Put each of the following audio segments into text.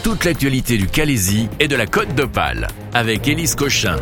toute l'actualité du Calaisis et de la Côte d'Opale avec Élise Cochin.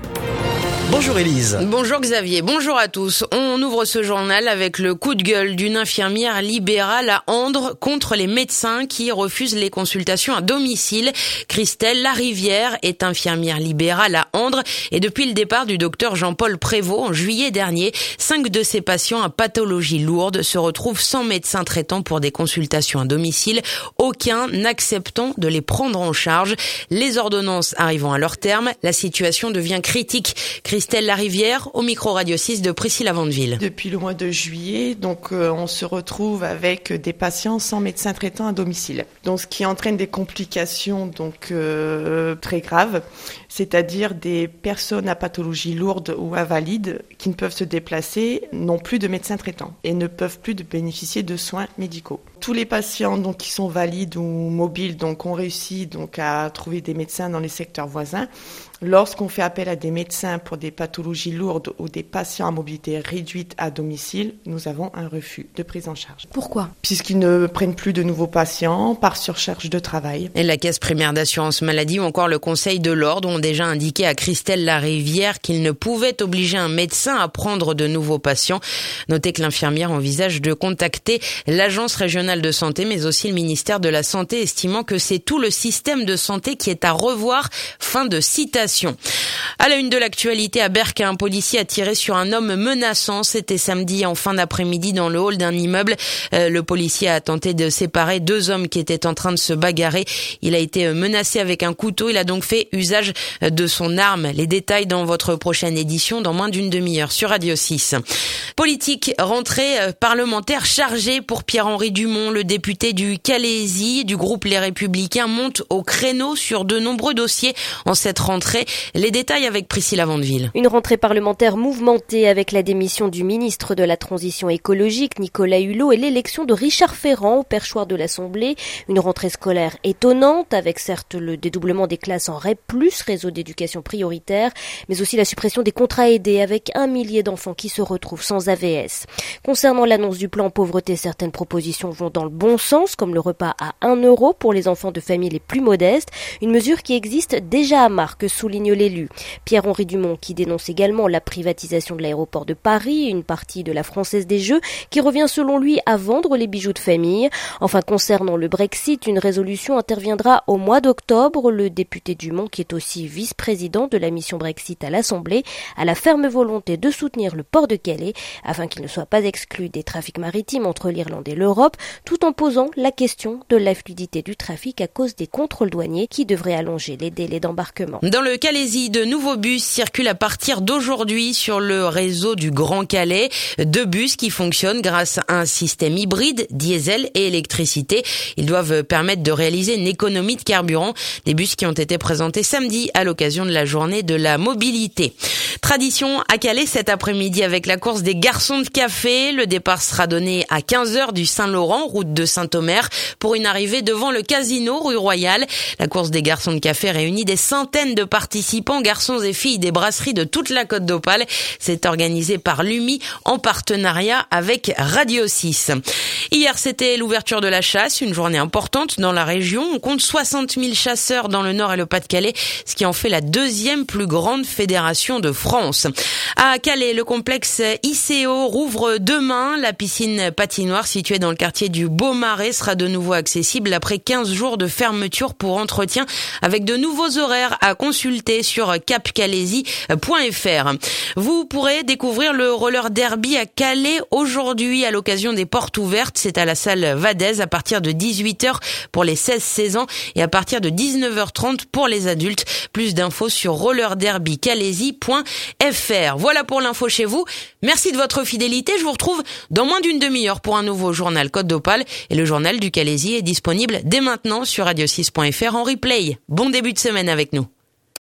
Bonjour Élise. Bonjour Xavier, bonjour à tous. On ouvre ce journal avec le coup de gueule d'une infirmière libérale à Andres contre les médecins qui refusent les consultations à domicile. Christelle Larivière est infirmière libérale à Andres et depuis le départ du docteur Jean-Paul Prévost en juillet dernier, 5 de ses patients à pathologie lourde se retrouvent sans médecin traitant pour des consultations à domicile, aucun n'acceptant de les prendre en charge. Les ordonnances arrivant à leur terme, la situation devient critique. Christelle Larivière, au micro Radio 6 de Priscilla Vandeville. Depuis le mois de juillet, on se retrouve avec des patients sans médecin traitant à domicile. Donc, ce qui entraîne des complications très graves, c'est-à-dire des personnes à pathologie lourde ou invalide qui ne peuvent se déplacer, n'ont plus de médecin traitant et ne peuvent plus bénéficier de soins médicaux. Tous les patients qui sont valides ou mobiles ont réussi à trouver des médecins dans les secteurs voisins. Lorsqu'on fait appel à des médecins pour des pathologies lourdes ou des patients à mobilité réduite à domicile, nous avons un refus de prise en charge. Pourquoi ? Puisqu'ils ne prennent plus de nouveaux patients par surcharge de travail. Et la Caisse primaire d'assurance maladie ou encore le Conseil de l'ordre ont déjà indiqué à Christelle Larivière qu'ils ne pouvaient obliger un médecin à prendre de nouveaux patients. Notez que l'infirmière envisage de contacter l'Agence régionale de santé mais aussi le ministère de la Santé, estimant que c'est tout le système de santé qui est à revoir. Fin de citation. À la une de l'actualité, à Berck, un policier a tiré sur un homme menaçant. C'était samedi en fin d'après-midi dans le hall d'un immeuble. Le policier a tenté de séparer 2 hommes qui étaient en train de se bagarrer. Il a été menacé avec un couteau. Il a donc fait usage de son arme. Les détails dans votre prochaine édition dans moins d'une demi-heure sur Radio 6. Politique, rentrée parlementaire chargée pour Pierre-Henri Dumont. Le député du Calaisis du groupe Les Républicains monte au créneau sur de nombreux dossiers en cette rentrée. Les détails avec Priscilla Vandeville. Une rentrée parlementaire mouvementée avec la démission du ministre de la Transition écologique, Nicolas Hulot, et l'élection de Richard Ferrand au perchoir de l'Assemblée. Une rentrée scolaire étonnante avec certes le dédoublement des classes en REP+, réseau d'éducation prioritaire, mais aussi la suppression des contrats aidés avec 1 millier d'enfants qui se retrouvent sans AVS. Concernant l'annonce du plan pauvreté, certaines propositions vont dans le bon sens, comme le repas à 1 € pour les enfants de familles les plus modestes, une mesure qui existe déjà à Marques, souligne l'élu. Pierre-Henri Dumont qui dénonce également la privatisation de l'aéroport de Paris, une partie de la Française des Jeux qui revient selon lui à vendre les bijoux de famille. Enfin, concernant le Brexit, une résolution interviendra au mois d'octobre. Le député Dumont, qui est aussi vice-président de la mission Brexit à l'Assemblée, a la ferme volonté de soutenir le port de Calais afin qu'il ne soit pas exclu des trafics maritimes entre l'Irlande et l'Europe, tout en posant la question de la fluidité du trafic à cause des contrôles douaniers qui devraient allonger les délais d'embarquement. Dans le Calaisis, de nouveaux bus circulent à partir d'aujourd'hui sur le réseau du Grand Calais. 2 bus qui fonctionnent grâce à un système hybride, diesel et électricité. Ils doivent permettre de réaliser une économie de carburant. Des bus qui ont été présentés samedi à l'occasion de la journée de la mobilité. Tradition à Calais cet après-midi avec la course des garçons de café. Le départ sera donné à 15h du Saint-Laurent, route de Saint-Omer, pour une arrivée devant le casino rue Royale. La course des garçons de café réunit des centaines de participants, garçons et filles des brasseries de toute la Côte d'Opale. C'est organisé par l'UMI en partenariat avec Radio 6. Hier, c'était l'ouverture de la chasse, une journée importante dans la région. On compte 60 000 chasseurs dans le Nord et le Pas-de-Calais, ce qui en fait la 2e plus grande fédération de France. À Calais, le complexe ICO rouvre demain. La piscine patinoire située dans le quartier du Beaumarais sera de nouveau accessible après 15 jours de fermeture pour entretien avec de nouveaux horaires à consulter sur capcalaisis.fr. Vous pourrez découvrir le roller derby à Calais aujourd'hui à l'occasion des portes ouvertes. C'est à la salle Vadez à partir de 18h pour les 16-16 ans et à partir de 19h30 pour les adultes. Plus d'infos sur rollerderbycalaisis.fr. Voilà pour l'info chez vous. Merci de votre fidélité. Je vous retrouve dans moins d'une demi-heure pour un nouveau journal Côte d'Opale. Et le journal du Calaisis est disponible dès maintenant sur radio6.fr en replay. Bon début de semaine avec nous.